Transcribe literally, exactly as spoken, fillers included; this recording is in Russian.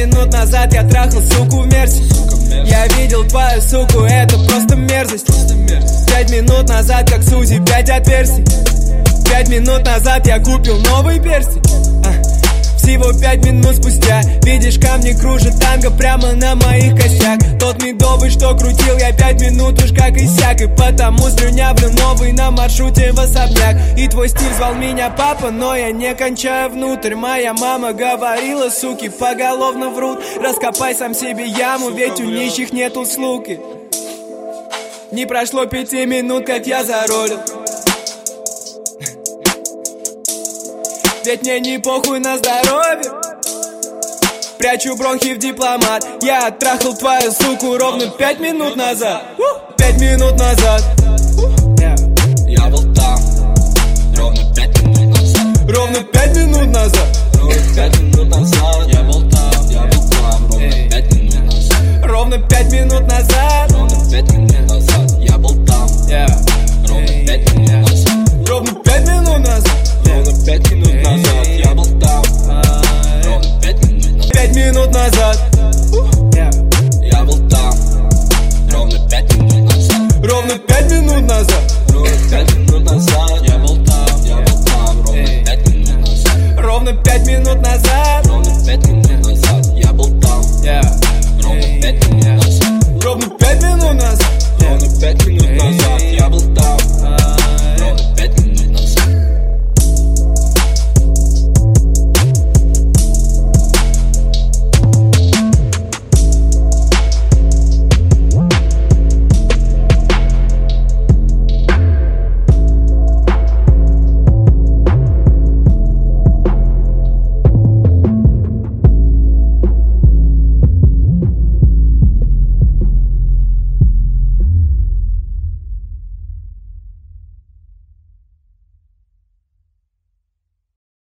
минут назад я трахал суку в мерсе. Я видел твою суку, это просто мерзость. Пять минут назад, как Сузи, пять отверстий. Пять минут назад я купил новый перстень. Всего пять минут спустя видишь, камни кружат танго прямо на моих костях. Тот медовый, что крутил я пять минут уж как иссяк. И потому слюнявлю новый на маршруте в особняк. И твой стиль звал меня папа, но я не кончаю внутрь. Моя мама говорила, суки поголовно врут. Раскопай сам себе яму, ведь у нищих нету слуги. Не прошло пяти минут, как я заролил. Ведь мне не похуй на здоровье. Прячу бронхи в дипломат. Я оттрахал твою суку ровно пять минут назад. Пять минут назад. Я был там. Ровно пять минут назад. Ровно пять минут назад. Ровно пять минут назад. Я был там. Я был там. Ровно пять минут назад. Ровно пять минут назад. Ровно пять минут назад. Я был там. Ровно пять минут назад. Ровно пять минут назад. Ровно пять минут назад. Я был там. Ровно пять минут назад. Пять минут назад. Я был там. Ровно пять минут назад. Ровно пять минут назад.